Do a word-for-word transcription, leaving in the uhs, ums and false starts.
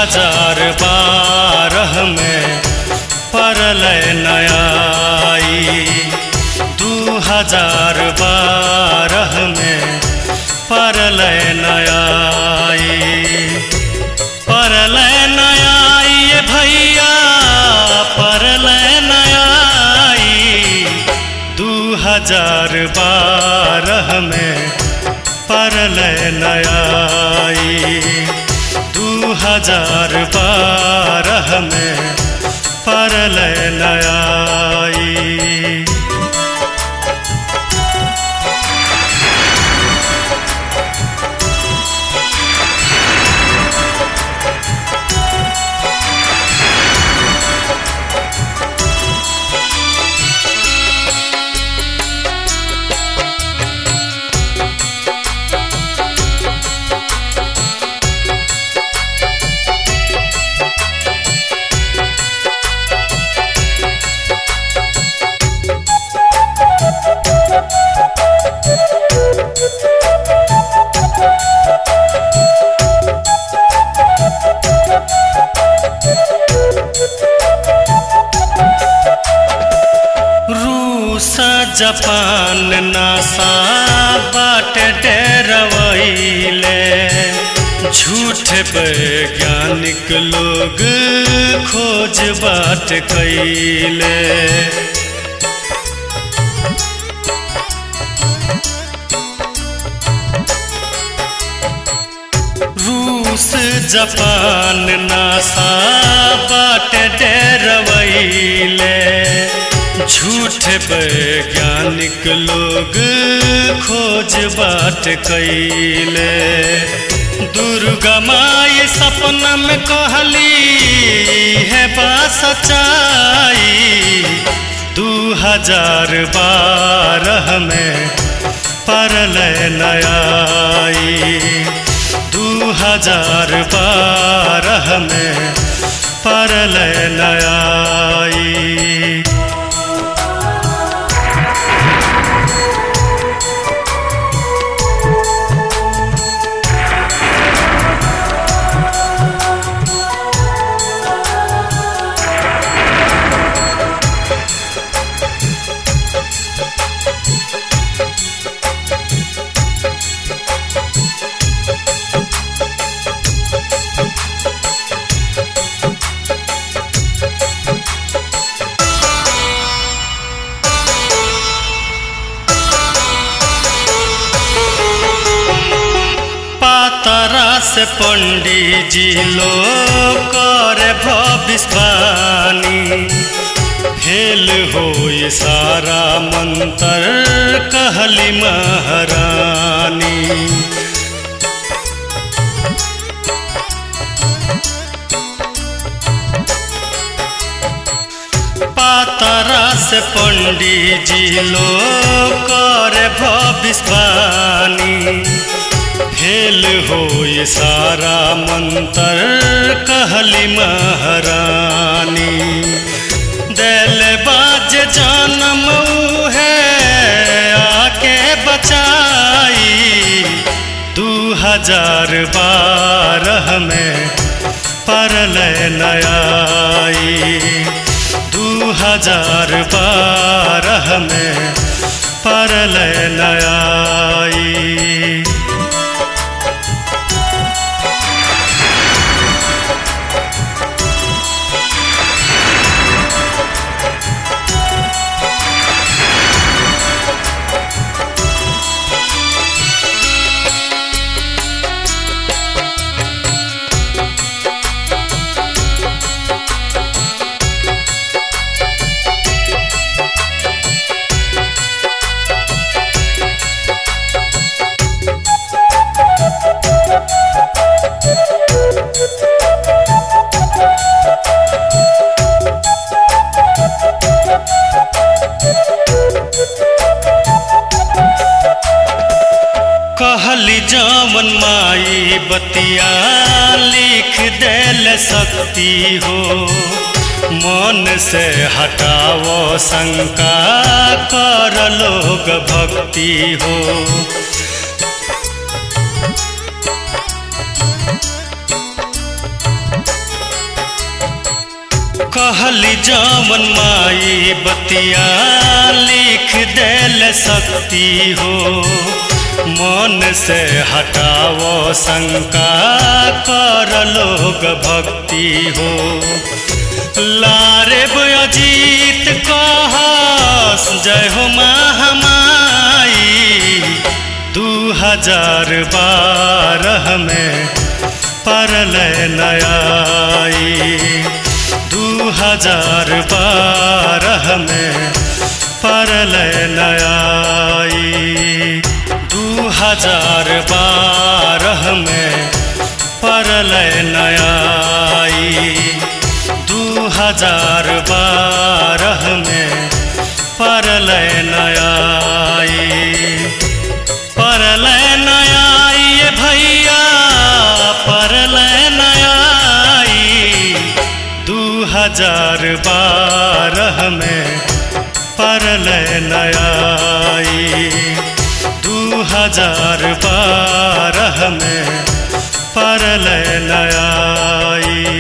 हजार बारह में परलय नयाई। दू हजार बारह में परलय नयाई। परलय नयाई ये भैया परलय नयाई। दू हजार बारह में परलय नयाई। दू हजार बारह में परलय नयाई। जापान नासा बाट डेरवैले। झूठ वैज्ञानिक लोग खोज बाट कैले। रूस जापान नासा बाट डेरवैले। झूठ वैज्ञानिक लोग खोज बाट कैले। दुर्गा माई सपना में कहली है बा सच्चाई। दू हजार बारह में परलय नयाई। दू हजार बारह में परलय नयाई। से पंडित जी लोग करे भविष्यवाणी। फेल होए सारा मंत्र कहली महारानी। पातरा से पंडित जी लोग करे भविष्यवाणी। फेल होए सारा मंत्र कहली महारानी। दिल बाज जन्म है आके बचाई। दू हजार बारह में परलय नयाई। दू हजार बारह में परलय नयाई। कहली जावन माई बतिया लिख देल शक्ति हो। मन से हटाओ शंका कर लोग भक्ति हो। कहली जमन माई बतिया लिख देल शक्ति हो, मन से हटावो शंका कर लोग भक्ति हो। लारे अजीत कहस जय हो महामाई, दू हजार बारह में परलय नयाई, दू हजार बारह में परलय नयाई, दू हजार बारह में परलय नयाई, दू हजार बारह में परलय नयाई, परलय नयाई भैया परलय नयाई, दू हजार बारह में परलय नयाई, दू हजार बारह में परलय नयाई।